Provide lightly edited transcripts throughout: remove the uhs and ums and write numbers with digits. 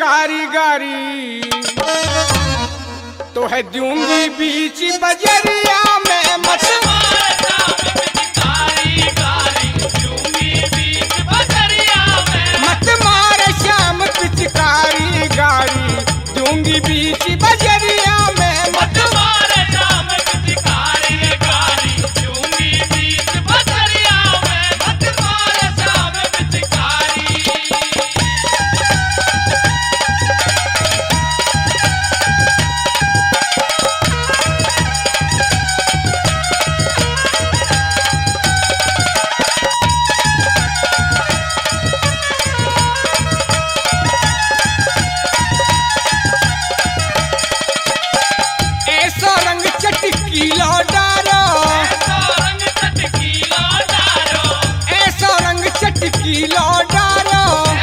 कारीगरी तो है दूंगी बीच बजरिया में मत मार श्याम पिचकारी गारी दूंगी बीच बजरिया में मत मार श्याम पिचकारी गारी दूंगी बीच बजरिया में मत मार श्याम पिचकारी। चटकीलो डारो ऐसो रंग चटकीलो डारो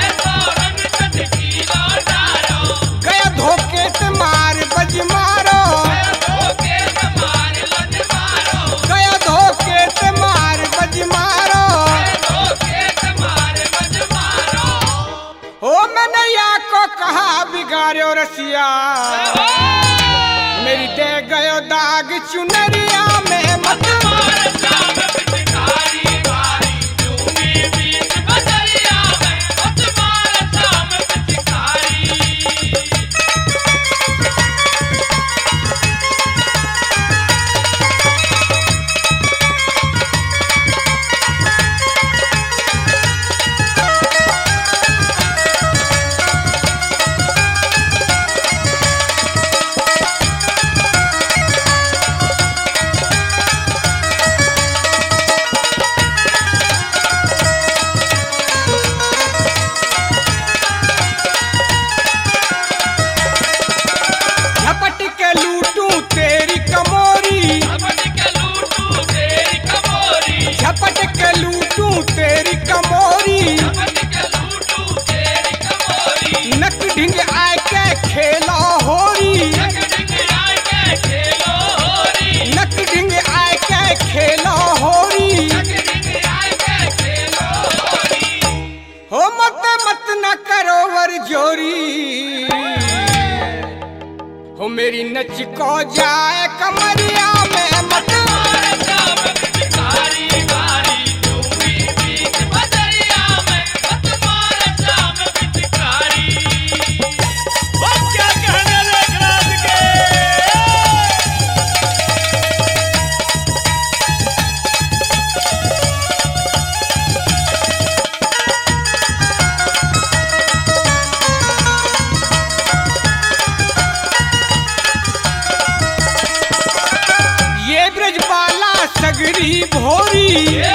गया धोखे ते मार बज मारो गया धोखे ते मार बज मारो हो मैंने या को कहा बिगाड़ो रसिया मेरी दे गयो दाग चुनरिया में मत मार श्याम पिचकारी गारी दूंगी बीच बजरिया में मत मार श्याम पिचकारी। झपट के लूटूं तेरी कमोरी नक ढिंग आए के खेलो होरी नक ढिंग आए के खेलो होरी हो मत मत न करो वर जोरी हो मेरी नच को जाए कमरिया में मत सगरी भोरी ये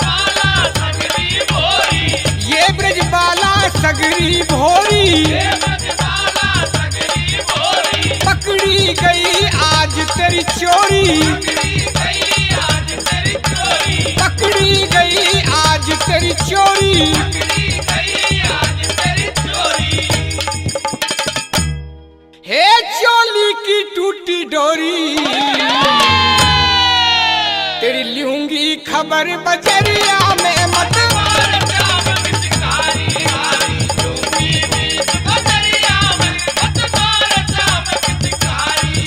ब्रजबाला सगरी भोरी पकड़ी गई आज तेरी चोरी पकड़ी गई आज तेरी चोरी हे चोली की टूटी डोरी तेरी लूंगी खबर बजरिया में मत मार श्याम पिचकारी गारी दूंगी बीच बजरिया में मत मार श्याम पिचकारी।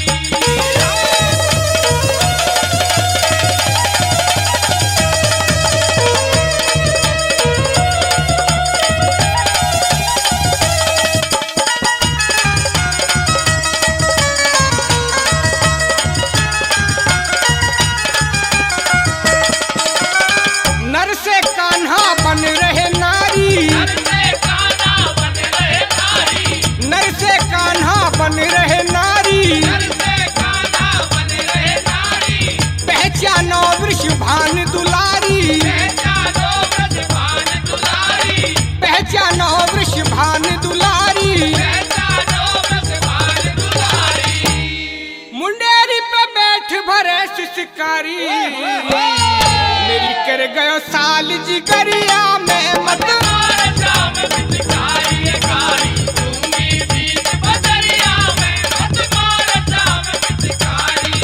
नर से कान्हा बन रहे नारी नर से कान्हा बन रहे नारी पहचानो वृषभान दुलारी पहचानो वृषभान दुलारी मुंडेरी पे बैठ भरे शिकारी मेरी कर गयो साल जिगरिया में मत मार श्याम पिचकारी गारी दूंगी बीच बजरिया में मत मार श्याम पिचकारी।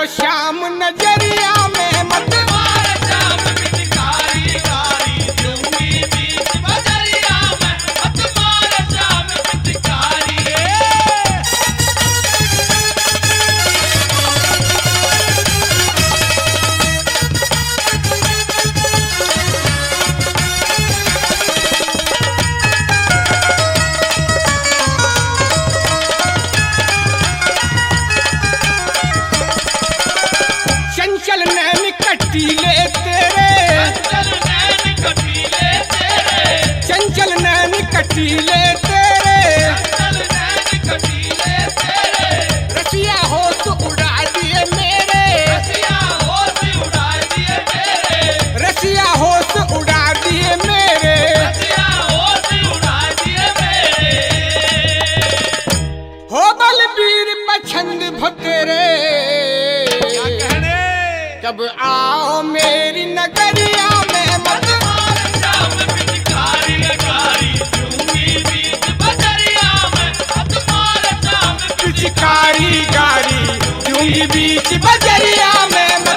गयो श्याम नजरिया में मत मार श्याम पिचकारी कारी दूंगी बीच बजरिया में मत मार श्याम पिचकारी चंचल नैन कटीले तेरे चंचल नैन कटीले तेरे चंचल नैन कटीले तेरे चंचल नैन कटीले तेरे रसिया होश उड़ा दिए मेरे रसिया होश उड़ा दिए मेरे रसिया होश उड़ा दिए मेरे रसिया होश उड़ा दिए मेरे हो बलबीर पछंद भतेरे जब आओ मेरी नगरिया में मत मार श्याम पिचकारी कारी दूंगी बीच बजरिया में मत मार श्याम पिचकारी गारी दूंगी बीच बजरिया में